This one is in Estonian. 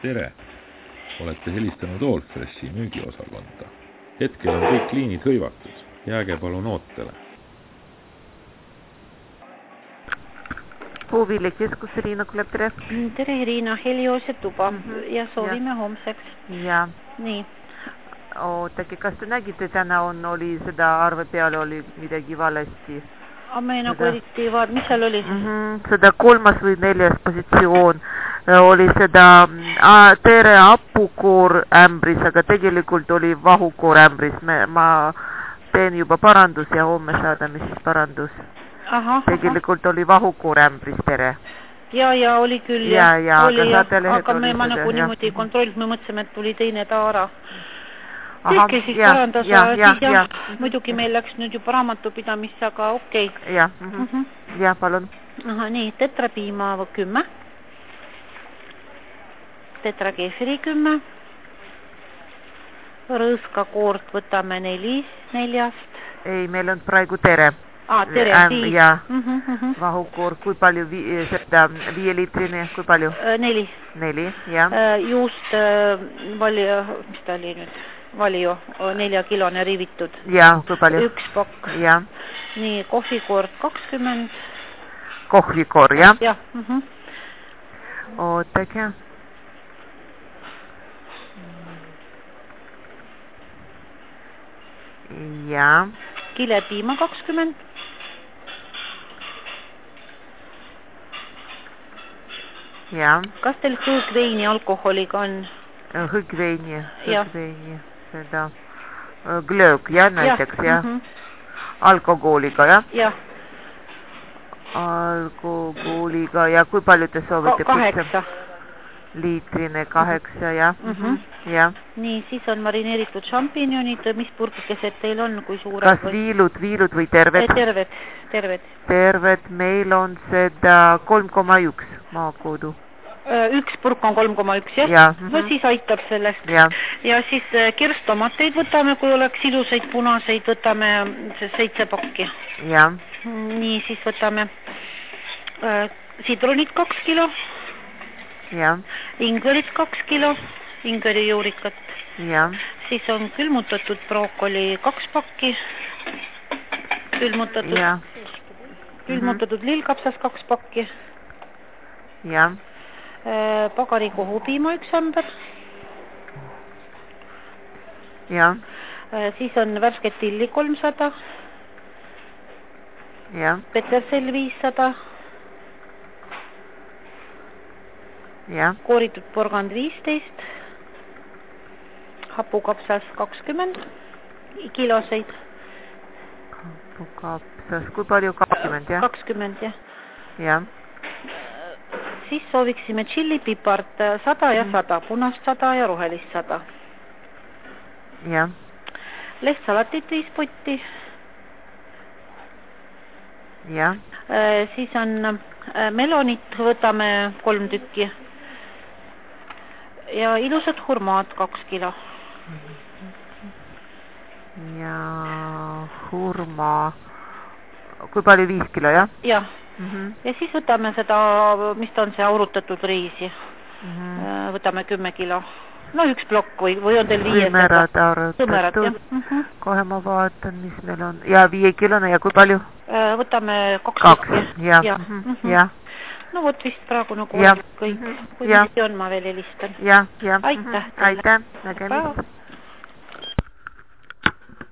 Tere! Olete helistanud Allfreshi müügiosakonda. Hetkel on kõik liinid hõivatud. Jääge palun ootele. Puuviljakeskus Riina Kuleb, tere. Tere Riina, Helios ja tuba ja soovime homseks. Ja. Nii. Ootake, kas te nägite, täna oli seda arve peale oli midagi valesti? Me nagu eriti vaad, mis seal oli? Seda 3. või 4. positsioon oli seda tere apukoor ämbris, aga tegelikult oli vahukoor ämbris. Ma teen juba parandus ja homme saadame siis parandus. Tegelikult oli vahukoor ämbris, tere. Ja oli küll. Aga ma nagu niimoodi kontrollinud, me mõtlesime, et tuli teine taara. Tehke siis parandas, siis muidugi meil läks nüüd juba raamatupidamisse, aga okei. Ja, palun. Nii, tetrapiima 10. Tetrakeefiri 10. Rõõskakoort võtame 4. Ei, meil on praegu tere. Tere, siis. Ja, vahukoor, kui palju seda 5 liitrini, kui palju? 4. 4, ja. Juust, mis ta oli nüüd? Valio, 4-kilone rivitud. Ja, kui palju? 1 pakk. Ja. Nii, kohvikoor 20. Kohvikoor, jah? Jah. Ootake. Ja. Kilepiima 20. Ja. Kas teil hõõgveini alkoholiga on? Hõõgveini, seda glöög, jah, näiteks, jah. Alkohooliga, jah? Jah. Alkohooliga, ja kui palju te soovite? 8. Liitrine 8, jah. Nii, siis on marineeritud šampinjonid, mis purkikesed teil on, kui suured? Kas viilud või terved? Terved. Terved, meil on seda 3,1 maakoodu. 1 purk on 3,1, jah? Ja. No siis aitab sellest. Ja siis kirstomateid võtame, kui oleks ilusaid punaseid, võtame 7 pakki. Ja. Nii, siis võtame sidronid 2 kilo. Ja. Ingverit 2 kilo, ingveri juurikat. Ja. Siis on külmutatud brookoli 2 pakki. Külmutatud lillkapsas 2 pakki. Ja. Pagari kohupiima 1 ämber. Ja. Siis on värsket tilli 300. Ja. Petersell 500. Ja. Kooritud porgand 15. Hapukapsas 20 kiloseid. Hapukapsas, kui palju? 20, jah? 20, jah. Ja. Siis sooviksime tšillipipart 100 ja 100, punast 100 ja rohelist 100. Ja. Lehtsalatit 5 potti. Ja. Siis on melonit, võtame 3 tükki. Ja ilusad hurmaad 2 kilo. Ja hurma, kui palju? 5 kilo, jah? Jah. Ja siis võtame seda, mis ta on see aurutatud riisi. Võtame 10 kilo. No 1 plokk või on teil 5? Sõmerad aurutatud. Kohe ma vaatan, mis meil on. Ja 5 kilone ja kui palju? Võtame 2. Ja. No vot vist praegu nagu kõik. Kui mis on, ma veel helistan. Ja. Aitäh. Aitäh. Nägemist.